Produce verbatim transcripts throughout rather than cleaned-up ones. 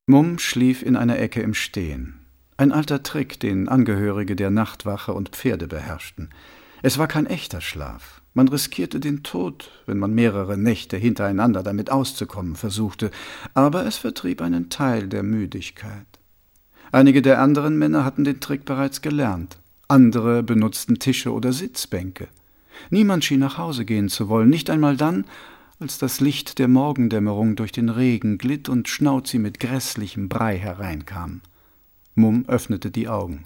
Mumm schlief in einer Ecke im Stehen. Ein alter Trick, den Angehörige der Nachtwache und Pferde beherrschten. Es war kein echter Schlaf. Man riskierte den Tod, wenn man mehrere Nächte hintereinander damit auszukommen versuchte, aber es vertrieb einen Teil der Müdigkeit. Einige der anderen Männer hatten den Trick bereits gelernt. Andere benutzten Tische oder Sitzbänke. Niemand schien nach Hause gehen zu wollen, nicht einmal dann, als das Licht der Morgendämmerung durch den Regen glitt und Schnauzi mit grässlichem Brei hereinkam. Mumm öffnete die Augen.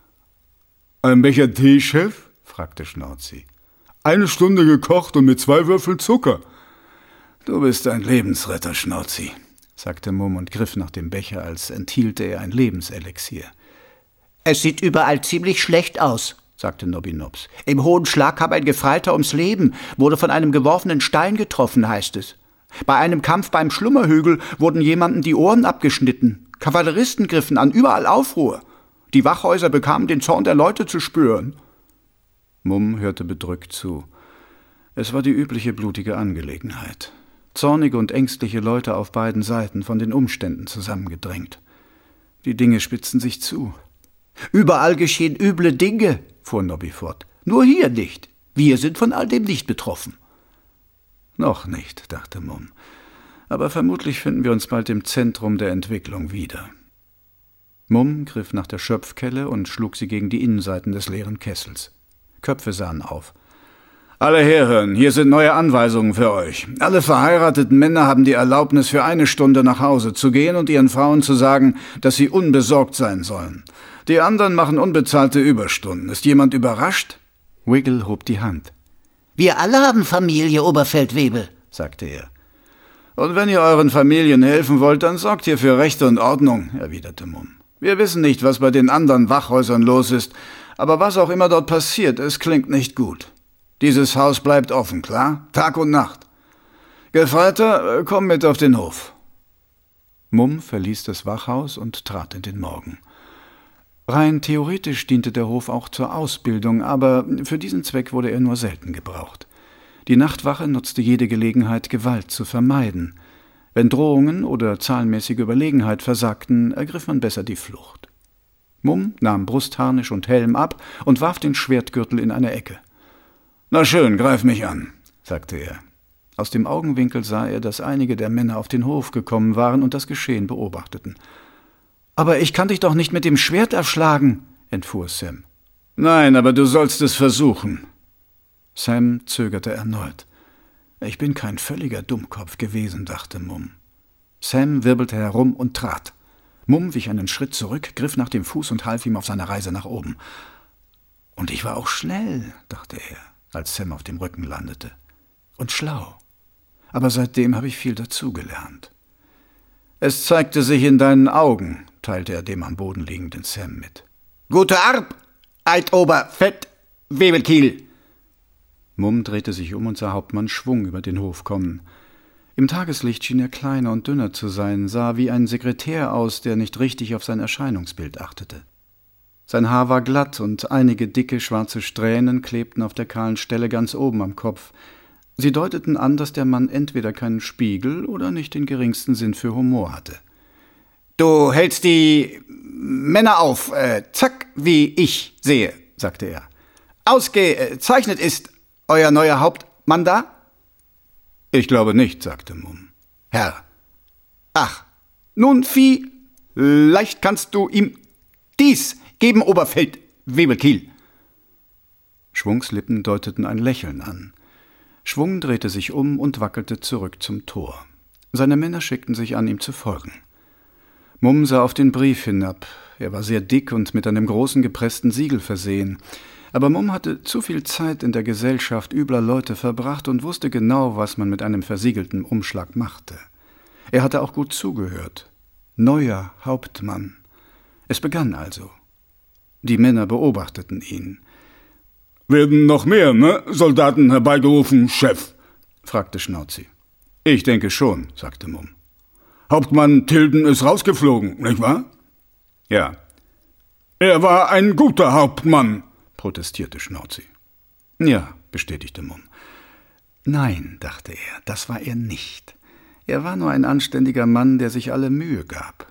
»Ein Becher Tee, Chef?« fragte Schnauzi. »Eine Stunde gekocht und mit zwei Würfeln Zucker.« »Du bist ein Lebensretter, Schnauzi«, sagte Mumm und griff nach dem Becher, als enthielte er ein Lebenselixier. »Es sieht überall ziemlich schlecht aus«, sagte Nobby-Nobs. »Im Hohen Schlag kam ein Gefreiter ums Leben, wurde von einem geworfenen Stein getroffen, heißt es. Bei einem Kampf beim Schlummerhügel wurden jemandem die Ohren abgeschnitten. Kavalleristen griffen an, überall Aufruhr. Die Wachhäuser bekamen den Zorn der Leute zu spüren.« Mumm hörte bedrückt zu. Es war die übliche blutige Angelegenheit. Zornige und ängstliche Leute auf beiden Seiten, von den Umständen zusammengedrängt. Die Dinge spitzten sich zu. »Überall geschehen üble Dinge«, fuhr Nobby fort. »Nur hier nicht. Wir sind von all dem nicht betroffen.« »Noch nicht«, dachte Mumm. »Aber vermutlich finden wir uns bald im Zentrum der Entwicklung wieder.« Mumm griff nach der Schöpfkelle und schlug sie gegen die Innenseiten des leeren Kessels. Köpfe sahen auf. »Alle herhören, hier sind neue Anweisungen für euch. Alle verheirateten Männer haben die Erlaubnis, für eine Stunde nach Hause zu gehen und ihren Frauen zu sagen, dass sie unbesorgt sein sollen. Die anderen machen unbezahlte Überstunden. Ist jemand überrascht?« Wiggle hob die Hand. »Wir alle haben Familie, Oberfeldwebel«, sagte er. »Und wenn ihr euren Familien helfen wollt, dann sorgt ihr für Recht und Ordnung«, erwiderte Mumm. »Wir wissen nicht, was bei den anderen Wachhäusern los ist, aber was auch immer dort passiert, es klingt nicht gut. Dieses Haus bleibt offen, klar? Tag und Nacht. Gefreiter, komm mit auf den Hof.« Mumm verließ das Wachhaus und trat in den Morgen. Rein theoretisch diente der Hof auch zur Ausbildung, aber für diesen Zweck wurde er nur selten gebraucht. Die Nachtwache nutzte jede Gelegenheit, Gewalt zu vermeiden. Wenn Drohungen oder zahlenmäßige Überlegenheit versagten, ergriff man besser die Flucht. Mumm nahm Brustharnisch und Helm ab und warf den Schwertgürtel in eine Ecke. »Na schön, greif mich an«, sagte er. Aus dem Augenwinkel sah er, dass einige der Männer auf den Hof gekommen waren und das Geschehen beobachteten. »Aber ich kann dich doch nicht mit dem Schwert erschlagen«, entfuhr Sam. »Nein, aber du sollst es versuchen.« Sam zögerte erneut. »Ich bin kein völliger Dummkopf gewesen«, dachte Mumm. Sam wirbelte herum und trat. Mumm wich einen Schritt zurück, griff nach dem Fuß und half ihm auf seiner Reise nach oben. »Und ich war auch schnell«, dachte er, als Sam auf dem Rücken landete. »Und schlau. Aber seitdem habe ich viel dazugelernt.« »Es zeigte sich in deinen Augen«, teilte er dem am Boden liegenden Sam mit. »Gute Arb, Eitoberfett, Webelkiel!« Mumm drehte sich um und sah Hauptmann Schwung über den Hof kommen. Im Tageslicht schien er kleiner und dünner zu sein, sah wie ein Sekretär aus, der nicht richtig auf sein Erscheinungsbild achtete. Sein Haar war glatt und einige dicke, schwarze Strähnen klebten auf der kahlen Stelle ganz oben am Kopf. Sie deuteten an, dass der Mann entweder keinen Spiegel oder nicht den geringsten Sinn für Humor hatte. »Du hältst die Männer auf, äh, zack, wie ich sehe«, sagte er. »Ausgezeichnet ist euer neuer Hauptmann da?« »Ich glaube nicht«, sagte Mumm. »Herr, ach, nun, Vieh, leicht kannst du ihm dies geben, Oberfeldwebelkiel.« Schwungs Lippen deuteten ein Lächeln an. Schwung drehte sich um und wackelte zurück zum Tor. Seine Männer schickten sich an, ihm zu folgen. Mumm sah auf den Brief hinab. Er war sehr dick und mit einem großen gepressten Siegel versehen. Aber Mumm hatte zu viel Zeit in der Gesellschaft übler Leute verbracht und wusste genau, was man mit einem versiegelten Umschlag machte. Er hatte auch gut zugehört. Neuer Hauptmann. Es begann also. Die Männer beobachteten ihn. »Werden noch mehr, ne, Soldaten herbeigerufen, Chef?« fragte Schnauzi. »Ich denke schon«, sagte Mumm. »Hauptmann Tilden ist rausgeflogen, nicht wahr?« »Ja.« »Er war ein guter Hauptmann«, protestierte Schnauzi. »Ja«, bestätigte Mumm. »Nein«, dachte er, »das war er nicht. Er war nur ein anständiger Mann, der sich alle Mühe gab.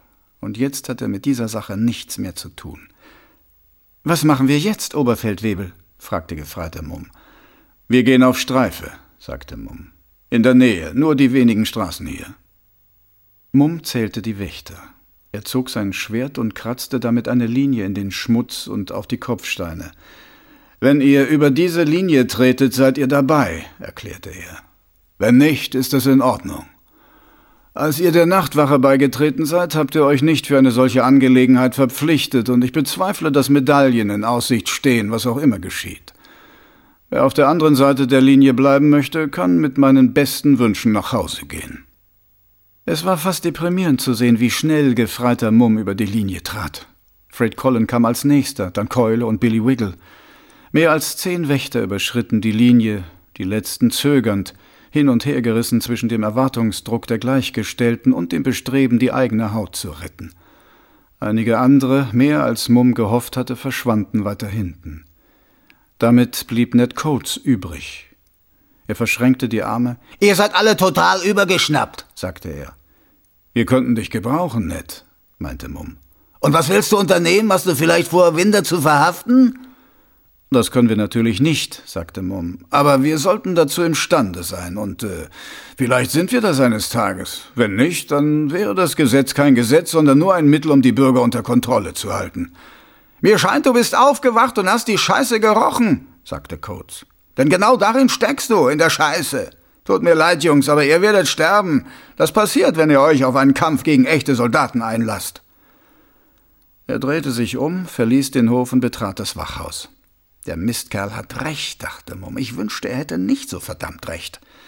und jetzt hat er mit dieser Sache nichts mehr zu tun. »Was machen wir jetzt, Oberfeldwebel?« fragte Gefreiter Mumm. »Wir gehen auf Streife«, sagte Mumm. »In der Nähe, nur die wenigen Straßen hier.« Mumm zählte die Wächter. Er zog sein Schwert und kratzte damit eine Linie in den Schmutz und auf die Kopfsteine. »Wenn ihr über diese Linie tretet, seid ihr dabei«, erklärte er. »Wenn nicht, ist es in Ordnung. Als ihr der Nachtwache beigetreten seid, habt ihr euch nicht für eine solche Angelegenheit verpflichtet, und ich bezweifle, dass Medaillen in Aussicht stehen, was auch immer geschieht. Wer auf der anderen Seite der Linie bleiben möchte, kann mit meinen besten Wünschen nach Hause gehen.« Es war fast deprimierend zu sehen, wie schnell Gefreiter Mumm über die Linie trat. Fred Collen kam als Nächster, dann Keule und Billy Wiggle. Mehr als zehn Wächter überschritten die Linie, die letzten zögernd, hin und her gerissen zwischen dem Erwartungsdruck der Gleichgestellten und dem Bestreben, die eigene Haut zu retten. Einige andere, mehr als Mumm gehofft hatte, verschwanden weiter hinten. Damit blieb Ned Coates übrig. Er verschränkte die Arme. »Ihr seid alle total übergeschnappt«, sagte er. »Wir könnten dich gebrauchen, Ned«, meinte Mumm. »Und was willst du unternehmen? Hast du vielleicht vor, Winder zu verhaften?« »Das können wir natürlich nicht«, sagte Mumm. »Aber wir sollten dazu imstande sein, und äh, vielleicht sind wir das eines Tages. Wenn nicht, dann wäre das Gesetz kein Gesetz, sondern nur ein Mittel, um die Bürger unter Kontrolle zu halten.« »Mir scheint, du bist aufgewacht und hast die Scheiße gerochen«, sagte Coates. »Denn genau darin steckst du, in der Scheiße. Tut mir leid, Jungs, aber ihr werdet sterben. Das passiert, wenn ihr euch auf einen Kampf gegen echte Soldaten einlasst.« Er drehte sich um, verließ den Hof und betrat das Wachhaus. »Der Mistkerl hat recht«, dachte Mumm. »Ich wünschte, er hätte nicht so verdammt recht.